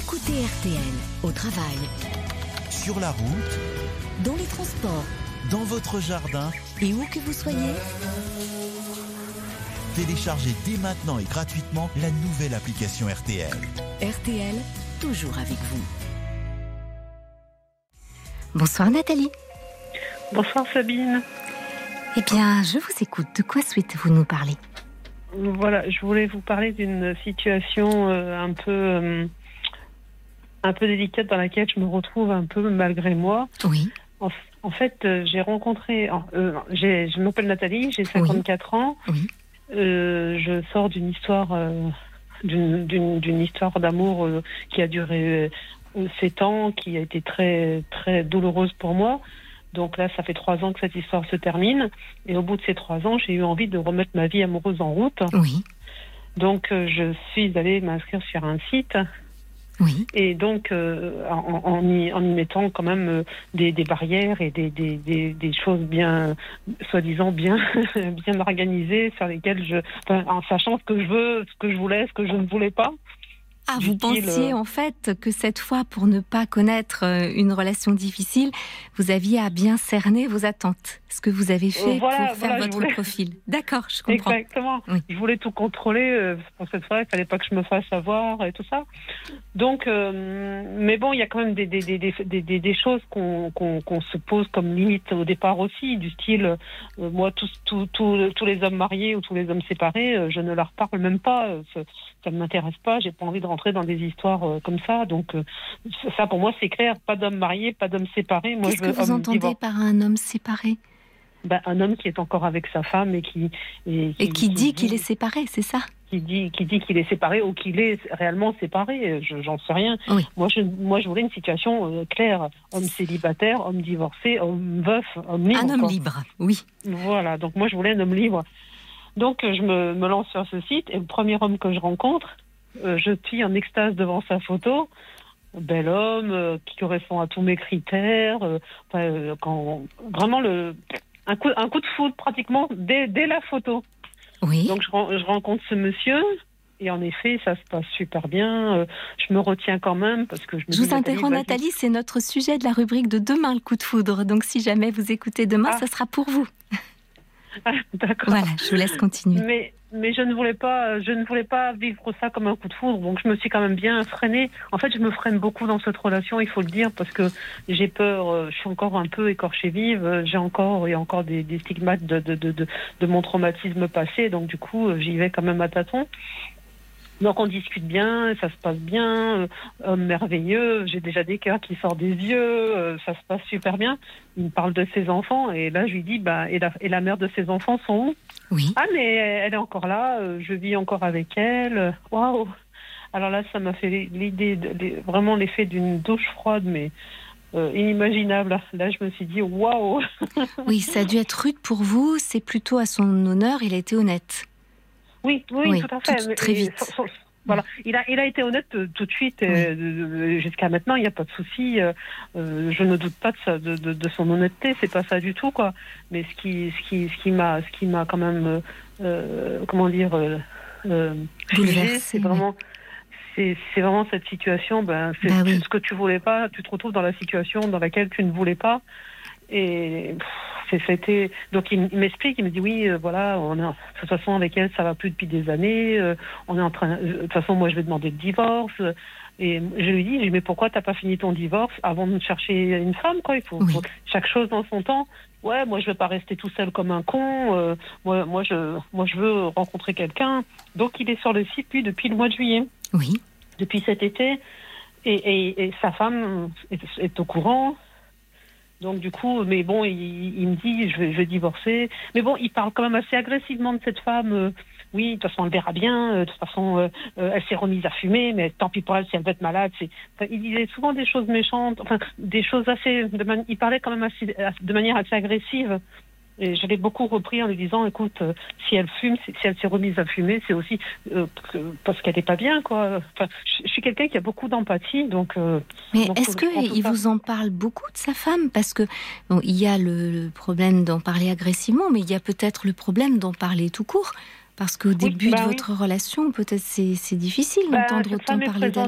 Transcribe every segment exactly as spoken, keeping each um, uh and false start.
écoutez R T L au travail, sur la route, dans les transports, dans votre jardin, et où que vous soyez. Téléchargez dès maintenant et gratuitement la nouvelle application R T L. R T L, toujours avec vous. Bonsoir Nathalie. Bonsoir Sabine. Eh bien, je vous écoute. De quoi souhaitez-vous nous parler ? Voilà, je voulais vous parler d'une situation euh, un peu euh, un peu délicate dans laquelle je me retrouve un peu malgré moi. Oui. En, en fait, euh, j'ai rencontré... Euh, j'ai, je m'appelle Nathalie, j'ai cinquante-quatre oui. ans. Oui. Euh, je sors d'une histoire, euh, d'une, d'une, d'une histoire d'amour euh, qui a duré euh, sept ans, qui a été très, très douloureuse pour moi. Donc là, ça fait trois ans que cette histoire se termine. Et au bout de ces trois ans, j'ai eu envie de remettre ma vie amoureuse en route. Oui. Donc, euh, je suis allée m'inscrire sur un site. Oui. Et donc, euh, en, en, y, en y mettant quand même euh, des, des barrières et des, des, des, des choses bien, soi-disant bien, bien organisées, sur lesquelles je... Enfin, en sachant ce que je veux, ce que je voulais, ce que je ne voulais pas. Ah, vous pensiez en fait que cette fois, pour ne pas connaître une relation difficile, vous aviez à bien cerner vos attentes. Ce que vous avez fait voilà, pour faire voilà, votre voulais... profil. D'accord, je comprends. Exactement. Oui. Je voulais tout contrôler. Pour cette fois, il fallait pas que je me fasse avoir et tout ça. Donc, euh, mais bon, il y a quand même des, des, des, des, des, des choses qu'on, qu'on, qu'on se pose comme limite au départ aussi, du style, euh, moi, tous, tous, tous, tous les hommes mariés ou tous les hommes séparés, euh, je ne leur parle même pas. Euh, ça, ça ne m'intéresse pas. J'ai pas envie de rentrer dans des histoires euh, comme ça. Donc, euh, ça, pour moi, c'est clair. Pas d'hommes mariés, pas d'hommes séparés. Moi, Qu'est-ce je veux que vous entendez divor- par un homme séparé ? Ben, un homme qui est encore avec sa femme et qui... Et qui, et qui, qui dit, dit qu'il est séparé, c'est ça ? Qui dit, qui dit qu'il est séparé ou qu'il est réellement séparé, je, j'en sais rien. Oui. Moi, je, moi, je voulais une situation euh, claire. Homme célibataire, homme divorcé, homme veuf, homme libre. Un homme quoi. libre, oui. Voilà, donc moi, je voulais un homme libre. Donc, je me, me lance sur ce site et le premier homme que je rencontre, euh, je suis en extase devant sa photo. Bel homme, euh, qui correspond à tous mes critères. Euh, enfin, euh, quand, vraiment, le... Un coup, un coup de foudre pratiquement dès, dès la photo. Oui. Donc je, je rencontre ce monsieur et en effet ça se passe super bien. Euh, je me retiens quand même parce que je me Je dis, vous interromps Nathalie, Nathalie, c'est notre sujet de la rubrique de demain, le coup de foudre. Donc si jamais vous écoutez demain, ah. ça sera pour vous. Ah, d'accord. Voilà, je vous laisse continuer. Mais mais je ne voulais pas je ne voulais pas vivre ça comme un coup de foudre. Donc je me suis quand même bien freinée. En fait, je me freine beaucoup dans cette relation, il faut le dire, parce que j'ai peur. Je suis encore un peu écorchée vive. J'ai encore il y a encore des, des stigmates de de, de de de mon traumatisme passé. Donc du coup, j'y vais quand même à tâtons. Donc on discute bien, ça se passe bien, euh, homme merveilleux, j'ai déjà des cœurs qui sortent des yeux, euh, ça se passe super bien. Il me parle de ses enfants et là je lui dis, bah, et la, et la mère de ses enfants sont où ? Oui. Ah mais elle est encore là, euh, je vis encore avec elle, waouh. Alors là ça m'a fait l'idée, de, de, vraiment l'effet d'une douche froide, mais euh, inimaginable. Là je me suis dit, waouh. Oui, ça a dû être rude pour vous, c'est plutôt à son honneur, il a été honnête. Oui, oui, oui, tout à fait. Tout, très vite. Et, so, so, voilà, il a, il a été honnête euh, tout de suite. Oui. Euh, jusqu'à maintenant, il n'y a pas de souci. Euh, je ne doute pas de, sa, de, de, de son honnêteté. C'est pas ça du tout, quoi. Mais ce qui, ce qui, ce qui m'a, ce qui m'a quand même, euh, comment dire, euh, euh, bouleversé, c'est vraiment. C'est, c'est vraiment cette situation. Ben, c'est bah oui. ce que tu voulais pas. Tu te retrouves dans la situation dans laquelle tu ne voulais pas. Et pff, c'était donc il, il m'explique, il me dit oui, euh, voilà, on est en, de toute façon avec elle ça va plus depuis des années, euh, on est en train, de toute façon moi je vais demander le divorce. Et je lui dis mais pourquoi t'as pas fini ton divorce avant de chercher une femme, quoi. Il faut, oui. faut chaque chose dans son temps. Ouais, moi je veux pas rester tout seul comme un con. Euh, moi, moi je, moi je veux rencontrer quelqu'un. Donc il est sur le site lui depuis le mois de juillet. Oui. Depuis cet été. Et, et, et sa femme est, est au courant. Donc du coup, mais bon, il, il me dit, je vais, je vais divorcer. Mais bon, il parle quand même assez agressivement de cette femme. Euh, oui, de toute façon, elle verra bien. Euh, de toute façon, euh, euh, elle s'est remise à fumer, mais tant pis pour elle si elle veut être malade. C'est... Enfin, il disait souvent des choses méchantes, enfin des choses assez. De man... Il parlait quand même assez, de manière assez agressive. Et je l'ai beaucoup repris en lui disant, écoute, euh, si elle fume, si, si elle s'est remise à fumer, c'est aussi euh, que, parce qu'elle n'est pas bien, quoi. Enfin, je, je suis quelqu'un qui a beaucoup d'empathie, donc... Euh, Mais donc, est-ce qu'il vous en parle beaucoup de sa femme ? Parce que bon, il y a le, le problème d'en parler agressivement, mais il y a peut-être le problème d'en parler tout court. Parce qu'au oui, début bah de oui. votre relation, peut-être c'est, c'est difficile bah, d'entendre autant parler présente... d'elle.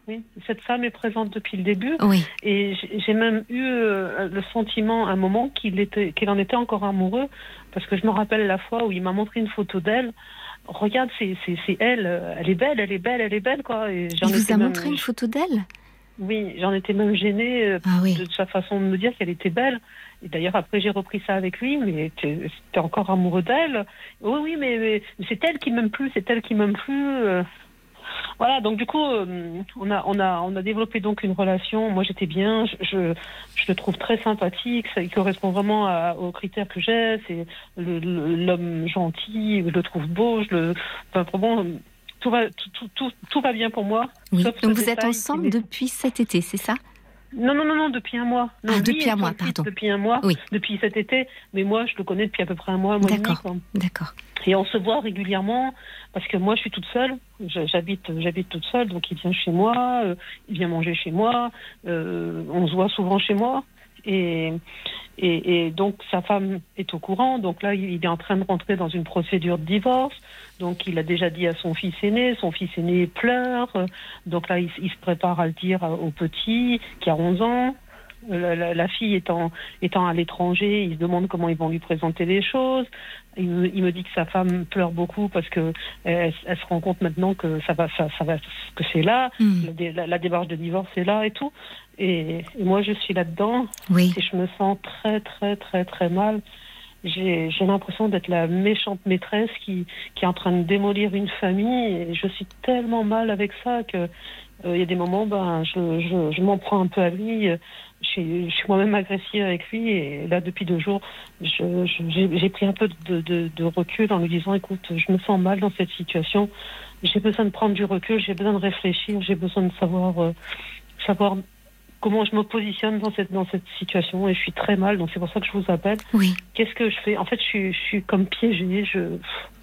oui. Cette femme est présente depuis le début. Oui. Et j'ai même eu euh, le sentiment à un moment qu'il était, qu'il en était encore amoureux, parce que je me rappelle la fois où il m'a montré une photo d'elle. Regarde, c'est, c'est, c'est elle, elle est belle, elle est belle, elle est belle, quoi. Et j'en il vous a même, montré une photo d'elle ? Oui, j'en étais même gênée euh, ah, oui. de sa façon de me dire qu'elle était belle. Et d'ailleurs, après, j'ai repris ça avec lui, mais t'es, t'es encore amoureux d'elle. Oui, oui, mais, mais, mais c'est elle qui m'aime plus, c'est elle qui m'aime plus. Euh... Voilà, donc du coup, euh, on a, on a, on a développé donc une relation. Moi, j'étais bien, je, je, je le trouve très sympathique. Ça, il correspond vraiment à, aux critères que j'ai. C'est le, le, l'homme gentil, je le trouve beau. Je le, enfin, bon, tout va, tout, tout, tout, tout va bien pour moi. Oui. Donc vous êtes ensemble est... depuis cet été, c'est ça ? Non, non, non, non, depuis un mois. Non, ah, lui, depuis un mois, pardon. Depuis un mois, oui. depuis cet été. Mais moi, je le connais depuis à peu près un mois, un mois D'accord. et demi. Quoi. D'accord. Et on se voit régulièrement parce que moi, je suis toute seule. J'habite, j'habite toute seule, donc il vient chez moi, euh, il vient manger chez moi. Euh, on se voit souvent chez moi. Et, et, et donc, sa femme est au courant. Donc là, il est en train de rentrer dans une procédure de divorce. Donc, il a déjà dit à son fils aîné. Son fils aîné pleure. Donc là, il, il se prépare à le dire au petit, qui a onze ans. La, la, la fille étant, étant à l'étranger, il se demande comment ils vont lui présenter les choses. Il me, il me dit que sa femme pleure beaucoup parce que elle, elle se rend compte maintenant que ça va, ça, ça va, que c'est là, mmh. la, la, la démarche de divorce est là et tout. Et, et moi, je suis là-dedans. Oui. Et je me sens très, très, très, très mal. J'ai, j'ai l'impression d'être la méchante maîtresse qui, qui est en train de démolir une famille. Et je suis tellement mal avec ça que il euh, y a des moments, ben, je, je, je m'en prends un peu à lui. Je suis, je suis moi-même agressive avec lui. Et là, depuis deux jours, je, je, j'ai, j'ai pris un peu de, de, de recul en lui disant, écoute, je me sens mal dans cette situation. J'ai besoin de prendre du recul, j'ai besoin de réfléchir, j'ai besoin de savoir, euh, savoir comment je me positionne dans cette, dans cette situation. Et je suis très mal, donc c'est pour ça que je vous appelle. Oui. Qu'est-ce que je fais ? En fait, je suis, je suis comme piégée. Je,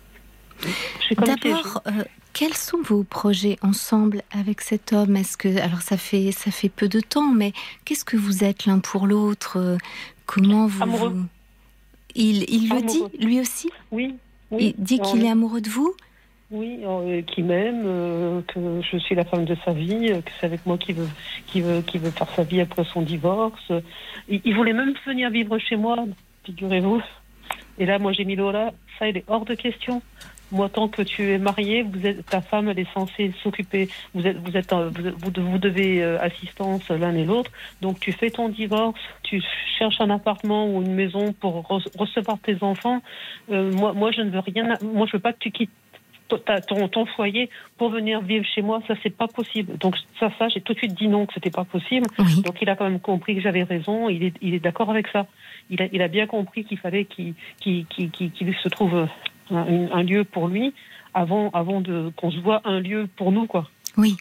je suis comme D'abord, euh, quels sont vos projets ensemble avec cet homme ? Est-ce que, alors ça fait, ça fait peu de temps, mais qu'est-ce que vous êtes l'un pour l'autre ? Comment vous... Amoureux. Vous... Il, il le amoureux. dit, lui aussi ? Oui. oui. Il dit qu'il on... est amoureux de vous ? Oui, euh, qu'il m'aime, euh, que je suis la femme de sa vie, euh, que c'est avec moi qu'il veut, qu'il veut, qu'il veut faire sa vie après son divorce. Il, il voulait même venir vivre chez moi, figurez-vous. Et là, moi, j'ai mis l'eau là. Ça, il est hors de question. Moi, tant que tu es marié, vous êtes, ta femme, elle est censée s'occuper. Vous êtes, vous êtes, vous, vous devez euh, assistance l'un et l'autre. Donc, tu fais ton divorce, tu cherches un appartement ou une maison pour re- recevoir tes enfants. Euh, moi, moi, je ne veux rien. Moi, je veux pas que tu quittes Ton, ton foyer pour venir vivre chez moi, ça c'est pas possible. Donc ça, ça j'ai tout de suite dit non, que c'était pas possible. Oui. Donc il a quand même compris que j'avais raison. Il est, il est d'accord avec ça. Il a, il a bien compris qu'il fallait qu'il, qu'il, qu'il, qu'il, qu'il se trouve un, un lieu pour lui avant, avant de qu'on se voit un lieu pour nous, quoi. Oui.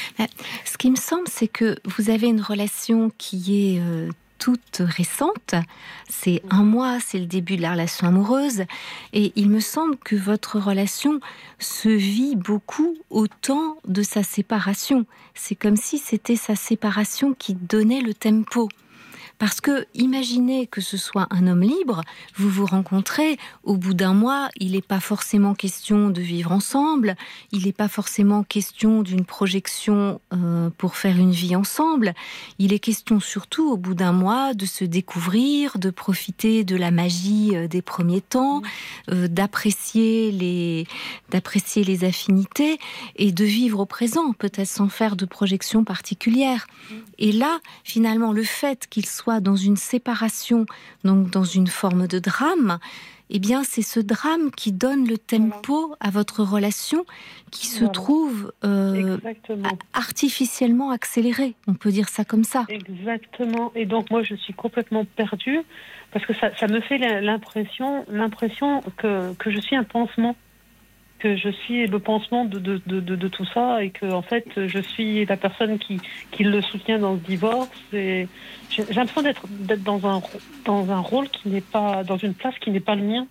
Ce qui me semble, c'est que vous avez une relation qui est euh, toute récente. C'est un mois, c'est le début de la relation amoureuse. Et il me semble que votre relation se vit beaucoup au temps de sa séparation. C'est comme si c'était sa séparation qui donnait le tempo. Parce que, imaginez que ce soit un homme libre, vous vous rencontrez, au bout d'un mois, il n'est pas forcément question de vivre ensemble, il n'est pas forcément question d'une projection euh, pour faire une vie ensemble, il est question surtout, au bout d'un mois, de se découvrir, de profiter de la magie euh, des premiers temps, euh, d'apprécier les, d'apprécier les affinités et de vivre au présent, peut-être sans faire de projection particulière. Et là, finalement, le fait qu'il soit dans une séparation, donc dans une forme de drame, eh bien, c'est ce drame qui donne le tempo à votre relation qui se voilà. trouve euh, artificiellement accélérée. On peut dire ça comme ça. Exactement. Et donc, moi, je suis complètement perdue parce que ça, ça me fait l'impression, l'impression que, que je suis un pansement. Que je suis le pansement de, de, de, de, de tout ça et que en fait je suis la personne qui, qui le soutient dans le divorce. Et j'ai, j'ai l'impression d'être, d'être dans, un, dans un rôle qui n'est pas, dans une place qui n'est pas le mien.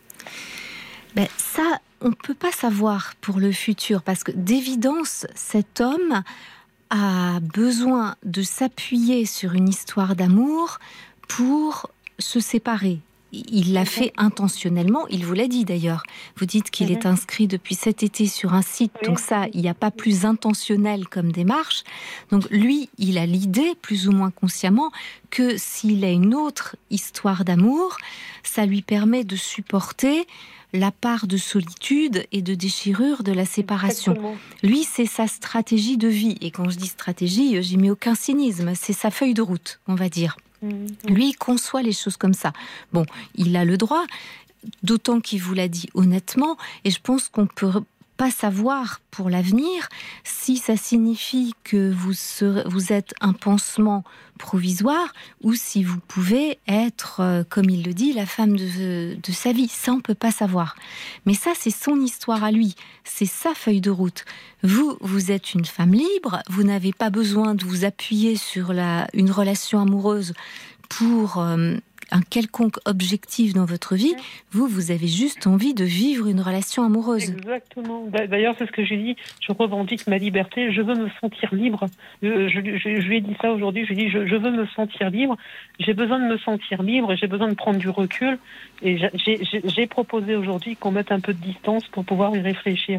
Ben ça, on ne peut pas savoir pour le futur parce que d'évidence, cet homme a besoin de s'appuyer sur une histoire d'amour pour se séparer. il l'a fait intentionnellement, il vous l'a dit d'ailleurs. Vous dites qu'il mm-hmm. est inscrit depuis cet été sur un site, oui. donc ça, il n'y a pas plus intentionnel comme démarche. Donc lui, il a l'idée, plus ou moins consciemment, que s'il a une autre histoire d'amour, ça lui permet de supporter la part de solitude et de déchirure de la séparation. Exactement. Lui, c'est sa stratégie de vie. Et quand je dis stratégie, j'y mets aucun cynisme. C'est sa feuille de route, on va dire. Lui, il conçoit les choses comme ça. Bon, il a le droit, d'autant qu'il vous l'a dit honnêtement, et je pense qu'on peut pas savoir pour l'avenir si ça signifie que vous, serez, vous êtes un pansement provisoire ou si vous pouvez être, euh, comme il le dit, la femme de, de sa vie. Ça, on peut pas savoir. Mais ça, c'est son histoire à lui. C'est sa feuille de route. Vous, vous êtes une femme libre. Vous n'avez pas besoin de vous appuyer sur la, une relation amoureuse pour euh, un quelconque objectif dans votre vie. Vous, vous avez juste envie de vivre une relation amoureuse. Exactement. D'ailleurs, c'est ce que j'ai dit. Je revendique ma liberté. Je veux me sentir libre. Je, je, je, je lui ai dit ça aujourd'hui. Je lui ai dit, je, je veux me sentir libre. J'ai besoin de me sentir libre et j'ai besoin de prendre du recul. Et j'ai, j'ai, j'ai proposé aujourd'hui qu'on mette un peu de distance pour pouvoir y réfléchir.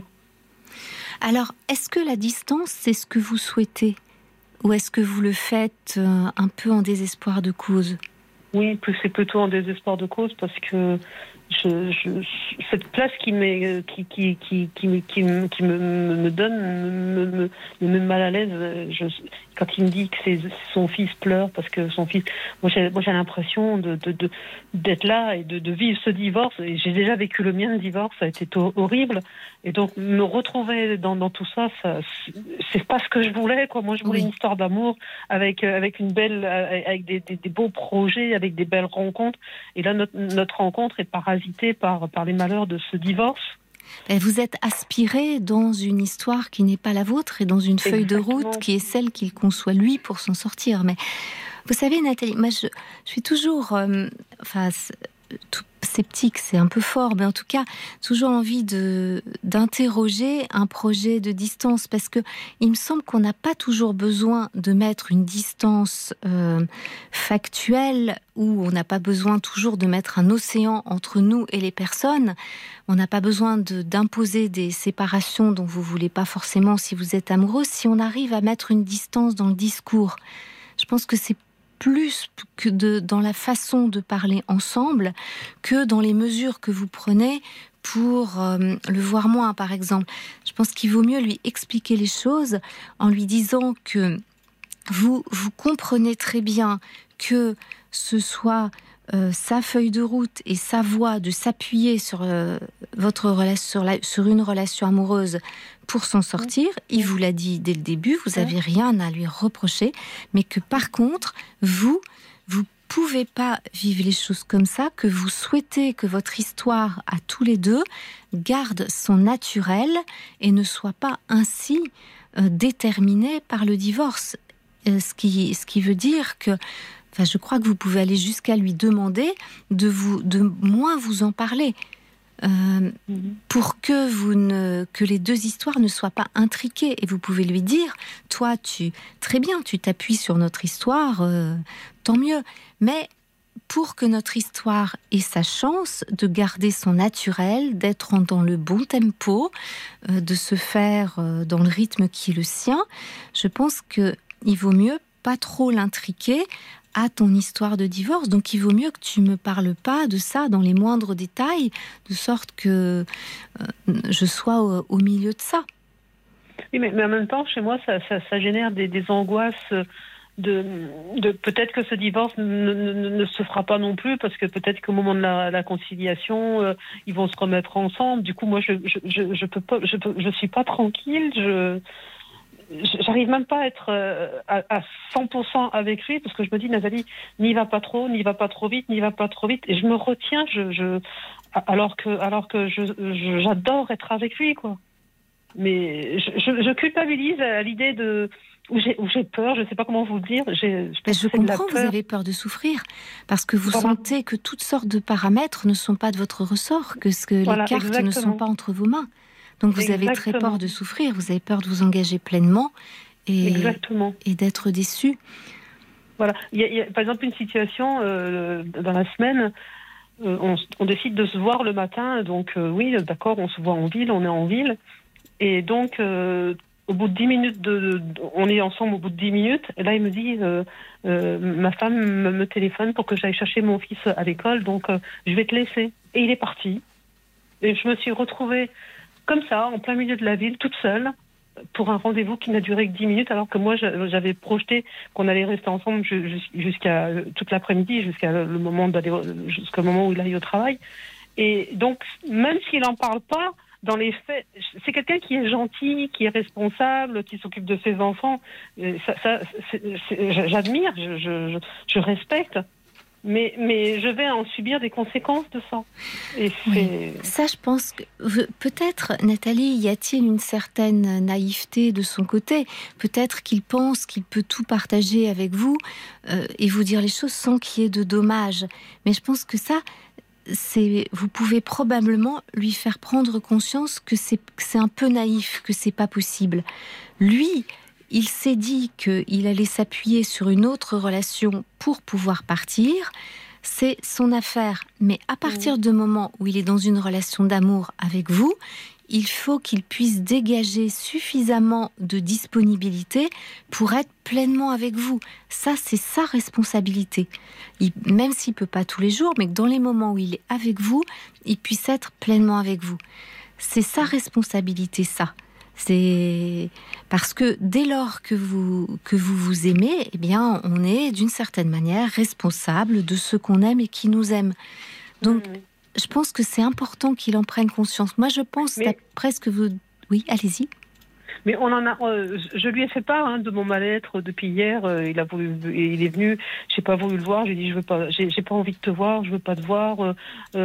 Alors, est-ce que la distance, c'est ce que vous souhaitez ? Ou est-ce que vous le faites euh, un peu en désespoir de cause ? Oui, c'est plutôt en désespoir de cause parce que je, je, cette place qui, m'est, qui, qui, qui, qui, qui, qui me, me donne me, me, me met mal à l'aise. Je, quand il me dit que c'est, son fils pleure parce que son fils... Moi, j'ai, moi, j'ai l'impression de, de, de, d'être là et de, de vivre ce divorce. Et j'ai déjà vécu le mien de divorce, ça a été horrible. Et donc, me retrouver dans, dans tout ça, ça, c'est pas ce que je voulais, quoi. Moi, je voulais oui. une histoire d'amour avec, avec une belle, avec des, des, des beaux projets, avec des belles rencontres. Et là, notre, notre rencontre est parasitée par, par les malheurs de ce divorce. Vous êtes aspiré dans une histoire qui n'est pas la vôtre et dans une feuille Exactement. de route qui est celle qu'il conçoit lui pour s'en sortir. Mais vous savez, Nathalie, moi, je, je suis toujours... Euh, enfin, tout sceptique, c'est un peu fort, mais en tout cas, toujours envie de, d'interroger un projet de distance, parce que il me semble qu'on n'a pas toujours besoin de mettre une distance euh, factuelle, où on n'a pas besoin toujours de mettre un océan entre nous et les personnes. On n'a pas besoin de, d'imposer des séparations dont vous voulez pas forcément si vous êtes amoureux, si on arrive à mettre une distance dans le discours. Je pense que c'est plus que de, dans la façon de parler ensemble que dans les mesures que vous prenez pour euh, le voir moins, par exemple. Je pense qu'il vaut mieux lui expliquer les choses en lui disant que vous, vous comprenez très bien que ce soit euh, sa feuille de route et sa voie de s'appuyer sur, euh, votre relation, sur, la, sur une relation amoureuse pour s'en sortir. Il vous l'a dit dès le début, vous n'avez rien à lui reprocher, mais que par contre, vous, vous pouvez pas vivre les choses comme ça, que vous souhaitez que votre histoire à tous les deux garde son naturel et ne soit pas ainsi euh, déterminée par le divorce. Euh, ce qui, ce qui veut dire que Enfin, je crois que vous pouvez aller jusqu'à lui demander de, vous, de moins vous en parler euh, mm-hmm. pour que, vous ne, que les deux histoires ne soient pas intriquées. Et vous pouvez lui dire, toi, tu, très bien, tu t'appuies sur notre histoire, euh, tant mieux. Mais pour que notre histoire ait sa chance de garder son naturel, d'être dans le bon tempo, euh, de se faire euh, dans le rythme qui est le sien, je pense qu'il vaut mieux pas trop l'intriquer à ton histoire de divorce. Donc il vaut mieux que tu me parles pas de ça dans les moindres détails, de sorte que euh, je sois au, au milieu de ça. Oui, mais, mais en même temps, chez moi, ça, ça, ça génère des, des angoisses de, de peut-être que ce divorce ne, ne, ne se fera pas non plus, parce que peut-être qu'au moment de la, la conciliation, euh, ils vont se remettre ensemble. Du coup, moi, je je, je, je peux pas, je, peux, je suis pas tranquille. Je J'arrive même pas à être à, à cent pour cent avec lui, parce que je me dis, Nathalie, n'y va pas trop, n'y va pas trop vite, n'y va pas trop vite. Et je me retiens, je, je, alors que, alors que je, je, j'adore être avec lui, quoi. Mais je, je, je culpabilise à l'idée de... Où j'ai, où j'ai peur, je ne sais pas comment vous le dire. J'ai, je je comprends, vous avez peur de souffrir, parce que vous voilà. sentez que toutes sortes de paramètres ne sont pas de votre ressort, que, ce que voilà, les cartes exactement. ne sont pas entre vos mains. Donc vous Exactement. avez très peur de souffrir, vous avez peur de vous engager pleinement et, et d'être déçu. Voilà. Il y, a, il y a par exemple une situation euh, dans la semaine, euh, on, on décide de se voir le matin. Donc euh, oui, d'accord, on se voit en ville, on est en ville. Et donc, euh, au bout de dix minutes, de, de, on est ensemble au bout de dix minutes. Et là, il me dit, euh, euh, ma femme me, me téléphone pour que j'aille chercher mon fils à l'école. Donc, euh, je vais te laisser. Et il est parti. Et je me suis retrouvée comme ça, en plein milieu de la ville, toute seule, pour un rendez-vous qui n'a duré que dix minutes, alors que moi, j'avais projeté qu'on allait rester ensemble jusqu'à toute l'après-midi, jusqu'à le moment d'aller, jusqu'au moment où il aille au travail. Et donc, même s'il n'en parle pas, dans les faits, c'est quelqu'un qui est gentil, qui est responsable, qui s'occupe de ses enfants. Ça, ça, c'est, c'est, j'admire, je, je, je respecte. Mais, mais je vais en subir des conséquences de ça. Et c'est... Oui. Ça, je pense que peut-être, Nathalie, y a-t-il une certaine naïveté de son côté ? Peut-être qu'il pense qu'il peut tout partager avec vous euh, et vous dire les choses sans qu'il y ait de dommages. Mais je pense que ça, c'est, vous pouvez probablement lui faire prendre conscience que c'est, que c'est un peu naïf, que c'est pas possible. Lui, il s'est dit qu'il allait s'appuyer sur une autre relation pour pouvoir partir. C'est son affaire. Mais à partir du moment où il est dans une relation d'amour avec vous, il faut qu'il puisse dégager suffisamment de disponibilité pour être pleinement avec vous. Ça, c'est sa responsabilité. Il, même s'il ne peut pas tous les jours, mais que dans les moments où il est avec vous, il puisse être pleinement avec vous. C'est sa responsabilité, ça. C'est parce que dès lors que vous, que vous vous aimez, eh bien, on est d'une certaine manière responsable de ceux qu'on aime et qui nous aiment. Donc, mmh. je pense que c'est important qu'il en prenne conscience. Moi, je pense, Mais... d'après ce que vous... Oui, allez-y. Mais on en a, euh, je lui ai fait part hein, de mon mal-être depuis hier. Euh, il a voulu, il est venu. J'ai pas voulu le voir. J'ai dit, je veux pas, j'ai, j'ai pas envie de te voir. Je veux pas te voir. Euh,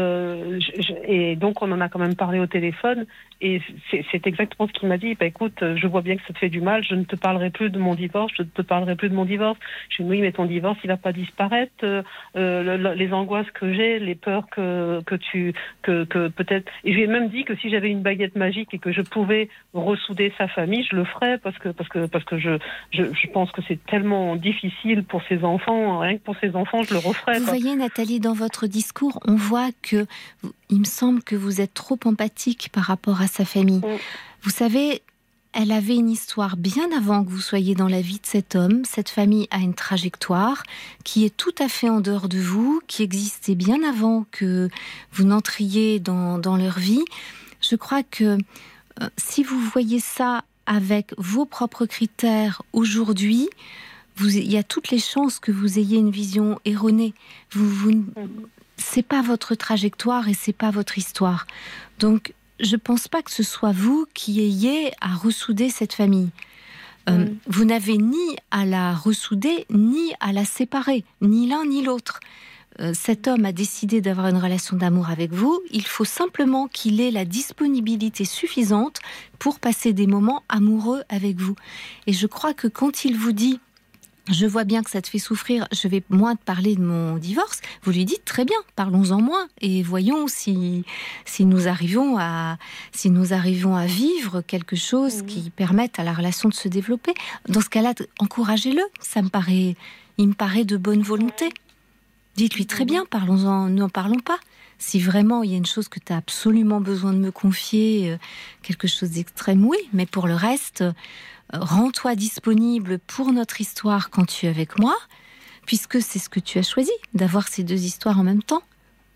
je, je, et donc on en a quand même parlé au téléphone. Et c'est, c'est exactement ce qu'il m'a dit. Bah écoute, je vois bien que ça te fait du mal. Je ne te parlerai plus de mon divorce. Je ne te parlerai plus de mon divorce. Je lui ai dit, oui, mais ton divorce, il va pas disparaître. Euh, le, le, les angoisses que j'ai, les peurs que que tu, que que peut-être. Et je lui ai même dit que si j'avais une baguette magique et que je pouvais ressouder sa famille, je le ferais parce que parce que parce que je je, je pense que c'est tellement difficile pour ses enfants, rien que pour ses enfants, je le referais. Vous quoi. voyez, Nathalie, dans votre discours, on voit que il me semble que vous êtes trop empathique par rapport à sa famille. Mm. Vous savez, elle avait une histoire bien avant que vous soyez dans la vie de cet homme. Cette famille a une trajectoire qui est tout à fait en dehors de vous, qui existait bien avant que vous n'entriez dans dans leur vie. Je crois que euh, si vous voyez ça avec vos propres critères aujourd'hui, vous, il y a toutes les chances que vous ayez une vision erronée. Vous, vous, c'est pas votre trajectoire et c'est pas votre histoire. Donc, je pense pas que ce soit vous qui ayez à ressouder cette famille. Euh, mmh. Vous n'avez ni à la ressouder, ni à la séparer, ni l'un ni l'autre. Cet homme a décidé d'avoir une relation d'amour avec vous, il faut simplement qu'il ait la disponibilité suffisante pour passer des moments amoureux avec vous. Et je crois que quand il vous dit « je vois bien que ça te fait souffrir, je vais moins te parler de mon divorce », vous lui dites « très bien, parlons-en moins et voyons si, si, nous, arrivons à, si nous arrivons à vivre quelque chose mmh. qui permette à la relation de se développer. » Dans ce cas-là, encouragez-le, ça me paraît, il me paraît de bonne volonté. Dites-lui très bien, parlons-en, n'en parlons pas. Si vraiment il y a une chose que tu as absolument besoin de me confier, euh, quelque chose d'extrême, oui. Mais pour le reste, euh, rends-toi disponible pour notre histoire quand tu es avec moi, puisque c'est ce que tu as choisi, d'avoir ces deux histoires en même temps.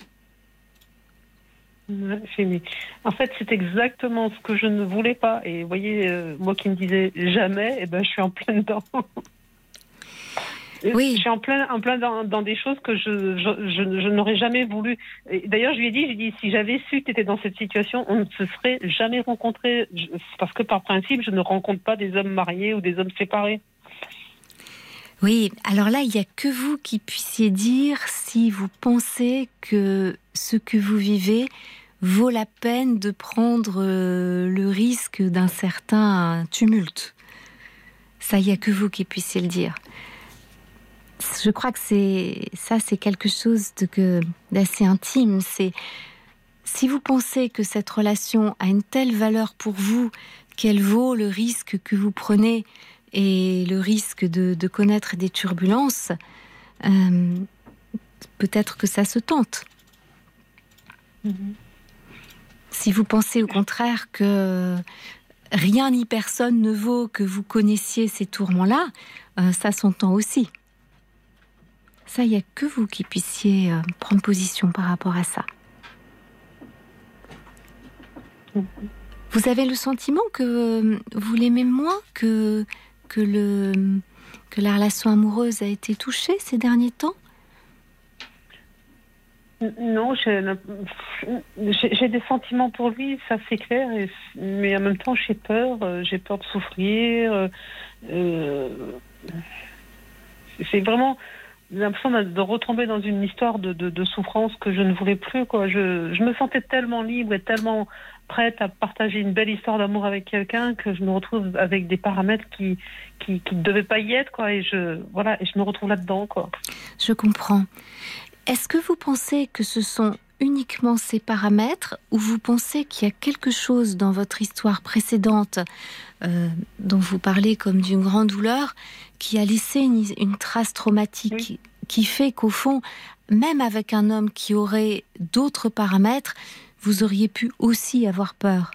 En fait, c'est exactement ce que je ne voulais pas. Et vous voyez, euh, moi qui me disais jamais, eh ben, je suis en plein dedans. Oui. Je suis en plein, en plein dans, dans des choses que je, je, je, je n'aurais jamais voulu. Et d'ailleurs, je lui ai dit, j'ai dit, si j'avais su que tu étais dans cette situation, on ne se serait jamais rencontrés. Parce que par principe, je ne rencontre pas des hommes mariés ou des hommes séparés. Oui, alors là, il n'y a que vous qui puissiez dire si vous pensez que ce que vous vivez vaut la peine de prendre le risque d'un certain tumulte. Ça, il n'y a que vous qui puissiez le dire. Je crois que c'est ça, c'est quelque chose de que, d'assez intime. C'est si vous pensez que cette relation a une telle valeur pour vous qu'elle vaut le risque que vous prenez et le risque de, de connaître des turbulences, euh, peut-être que ça se tente. Mmh. Si vous pensez au contraire que rien ni personne ne vaut que vous connaissiez ces tourments-là, euh, ça s'entend aussi. Ça, il n'y a que vous qui puissiez euh, prendre position par rapport à ça. Mmh. Vous avez le sentiment que vous l'aimez moins, que, que, le, que la relation amoureuse a été touchée ces derniers temps ? Non, j'ai, j'ai, j'ai des sentiments pour lui, ça c'est clair, et, mais en même temps j'ai peur, euh, j'ai peur de souffrir. Euh, c'est vraiment j'ai l'impression de, de retomber dans une histoire de, de, de souffrance que je ne voulais plus, quoi. Je, je me sentais tellement libre et tellement prête à partager une belle histoire d'amour avec quelqu'un que je me retrouve avec des paramètres qui qui, qui ne devaient pas y être, quoi. Et je voilà, et je me retrouve là-dedans, quoi. Je comprends. Est-ce que vous pensez que ce sont uniquement ces paramètres ou vous pensez qu'il y a quelque chose dans votre histoire précédente euh, dont vous parlez comme d'une grande douleur qui a laissé une, une trace traumatique, Oui. qui, qui fait qu'au fond, même avec un homme qui aurait d'autres paramètres, vous auriez pu aussi avoir peur?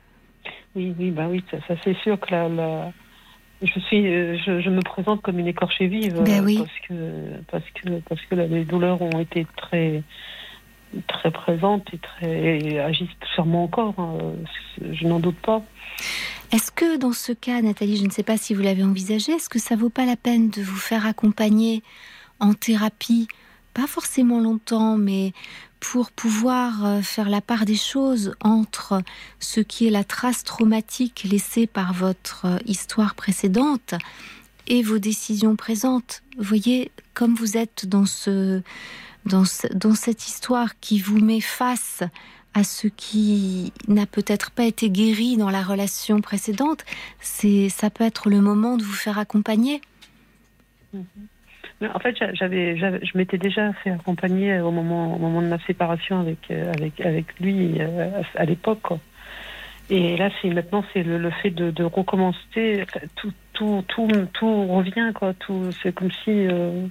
Oui, oui, bah oui, ça, ça c'est sûr que la, la... Je suis, je, je me présente comme une écorchée vive, ben oui. parce que parce que parce que là, les douleurs ont été très très présentes et très et agissent sur mon corps. Hein, je n'en doute pas. Est-ce que dans ce cas, Nathalie, je ne sais pas si vous l'avez envisagé, est-ce que ça vaut pas la peine de vous faire accompagner en thérapie, pas forcément longtemps, mais pour pouvoir faire la part des choses entre ce qui est la trace traumatique laissée par votre histoire précédente et vos décisions présentes. Vous voyez, comme vous êtes dans, ce, dans, ce, dans cette histoire qui vous met face à ce qui n'a peut-être pas été guéri dans la relation précédente, c'est, ça peut être le moment de vous faire accompagner. Mmh. En fait, j'avais, j'avais, je m'étais déjà fait accompagner au moment, au moment de ma séparation avec, avec, avec lui à l'époque, quoi. Et là, c'est maintenant, c'est le, le fait de, de recommencer. Tout, tout, tout, tout revient, quoi. Tout, c'est comme si, euh,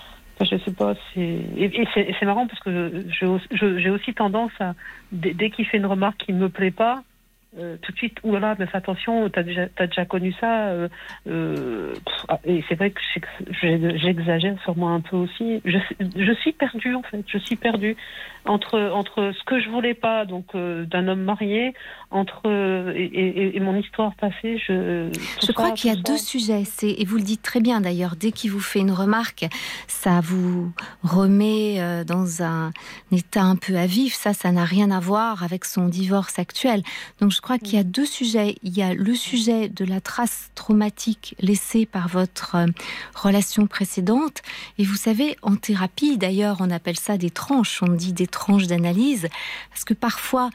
je sais pas. C'est et, et c'est, c'est marrant parce que je, je, j'ai aussi tendance à dès, dès qu'il fait une remarque qui ne me plaît pas. Euh, tout de suite, oulala, mais fais attention, t'as déjà, t'as déjà connu ça. Euh, euh, et c'est vrai que j'exagère sûrement un peu aussi. Je, je suis perdue en fait. Je suis perdue entre entre ce que je voulais pas, donc euh, d'un homme marié, entre euh, et, et, et mon histoire passée. Je, je crois ça, qu'il y a ça. deux sujets. C'est, et vous le dites très bien d'ailleurs. Dès qu'il vous fait une remarque, ça vous remet euh, dans un état un peu à vif. Ça, ça n'a rien à voir avec son divorce actuel. Donc je crois qu'il y a deux sujets. Il y a le sujet de la trace traumatique laissée par votre euh, relation précédente. Et vous savez, en thérapie, d'ailleurs, on appelle ça des tranches. On dit des tranches d'analyse. Parce que parfois,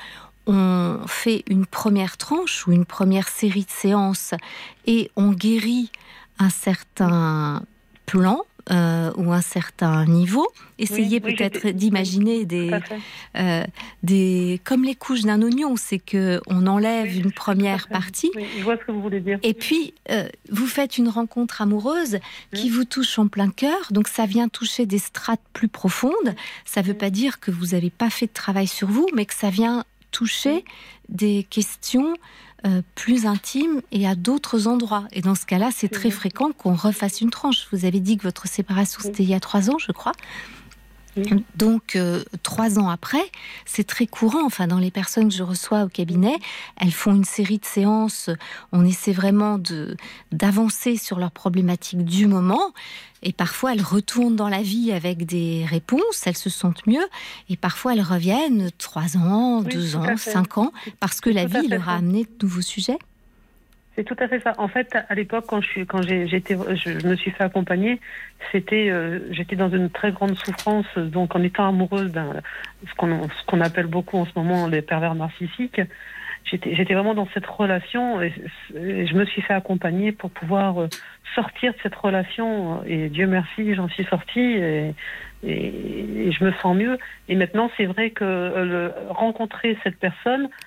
on fait une première tranche ou une première série de séances et on guérit un certain plan. Euh, ou un certain niveau. Essayez oui, peut-être oui, d'imaginer des, euh, des, comme les couches d'un oignon, c'est que on enlève oui, une première partie. Oui, je vois ce que vous voulez dire. Et puis euh, vous faites une rencontre amoureuse qui vous touche en plein cœur, donc ça vient toucher des strates plus profondes. Ça ne veut pas dire que vous n'avez pas fait de travail sur vous, mais que ça vient toucher des questions Euh, plus intime et à d'autres endroits. Et dans ce cas-là, c'est très fréquent qu'on refasse une tranche. Vous avez dit que votre séparation, c'était il y a trois ans, je crois. Oui. Donc, euh, trois ans après, c'est très courant. Enfin, dans les personnes que je reçois au cabinet, elles font une série de séances. On essaie vraiment de, d'avancer sur leurs problématiques du moment. Et parfois, elles retournent dans la vie avec des réponses, elles se sentent mieux. Et parfois, elles reviennent trois ans, oui, deux ans, cinq ans, parce que la vie leur a amené de nouveaux sujets. C'est tout à fait ça. En fait, à l'époque, quand je suis, quand j'ai, j'ai été, je, je me suis fait accompagner, c'était, euh, j'étais dans une très grande souffrance. Donc, en étant amoureuse d'un, ce qu'on, ce qu'on appelle beaucoup en ce moment les pervers narcissiques, j'étais, j'étais vraiment dans cette relation et, et je me suis fait accompagner pour pouvoir sortir de cette relation. Et Dieu merci, j'en suis sortie et, et, et je me sens mieux. Et maintenant, c'est vrai que euh, le, rencontrer cette personne,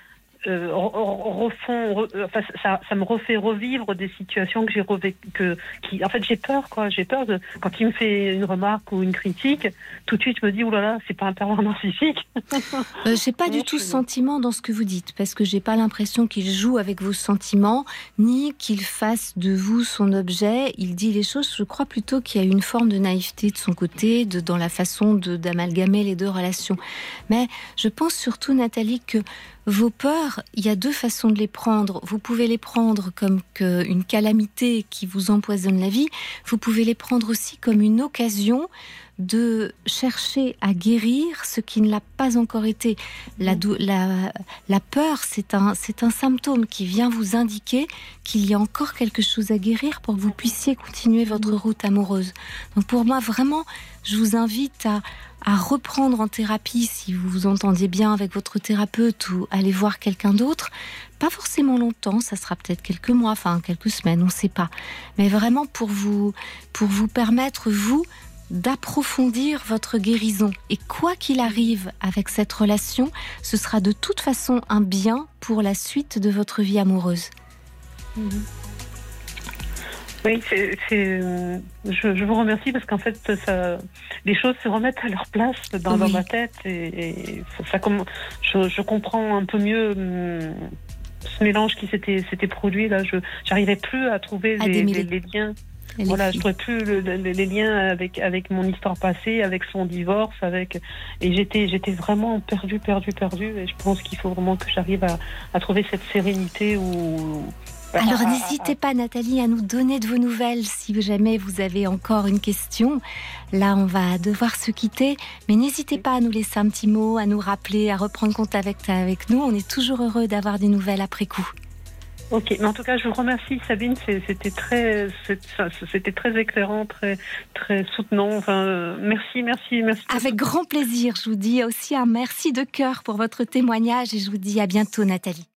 euh, refont, re, enfin, ça, ça me refait revivre des situations que j'ai revécues, que, qui, en fait, j'ai peur, quoi. J'ai peur de, quand il me fait une remarque ou une critique, tout de suite, je me dis, oulala, c'est pas un pervers narcissique. Euh, j'ai pas du tout ce sentiment dans ce que vous dites, parce que j'ai pas l'impression qu'il joue avec vos sentiments, ni qu'il fasse de vous son objet. Il dit les choses, je crois plutôt qu'il y a une forme de naïveté de son côté, de, dans la façon de, d'amalgamer les deux relations. Mais je pense surtout, Nathalie, que vos peurs, il y a deux façons de les prendre. Vous pouvez les prendre comme que une calamité qui vous empoisonne la vie. Vous pouvez les prendre aussi comme une occasion de chercher à guérir ce qui ne l'a pas encore été. La, la, la peur, c'est un, c'est un symptôme qui vient vous indiquer qu'il y a encore quelque chose à guérir pour que vous puissiez continuer votre route amoureuse. Donc pour moi, vraiment, je vous invite à, à reprendre en thérapie, si vous vous entendiez bien avec votre thérapeute, ou aller voir quelqu'un d'autre. Pas forcément longtemps, ça sera peut-être quelques mois, enfin quelques semaines, on ne sait pas. Mais vraiment pour vous, pour vous permettre, vous, d'approfondir votre guérison. Et quoi qu'il arrive avec cette relation, ce sera de toute façon un bien pour la suite de votre vie amoureuse. Mmh. Oui, c'est, c'est, je, je vous remercie parce qu'en fait, ça, les choses se remettent à leur place dans, oui. dans ma tête et, et ça, ça, je, je comprends un peu mieux hum, ce mélange qui s'était, s'était produit. Là, je n'arrivais plus à trouver à les, les, les liens. Les voilà, filles. Je ne trouvais plus le, le, les liens avec, avec mon histoire passée, avec son divorce, avec et j'étais, j'étais vraiment perdue, perdue, perdue. Et je pense qu'il faut vraiment que j'arrive à, à trouver cette sérénité où... Alors ah, n'hésitez pas, Nathalie, à nous donner de vos nouvelles si jamais vous avez encore une question. Là, on va devoir se quitter, mais n'hésitez pas à nous laisser un petit mot, à nous rappeler, à reprendre contact avec nous. On est toujours heureux d'avoir des nouvelles après coup. Ok, mais en tout cas, je vous remercie, Sabine. C'était très, c'était très éclairant, très, très soutenant. Enfin, merci, merci, merci. Avec grand plaisir. Je vous dis aussi un merci de cœur pour votre témoignage et je vous dis à bientôt, Nathalie.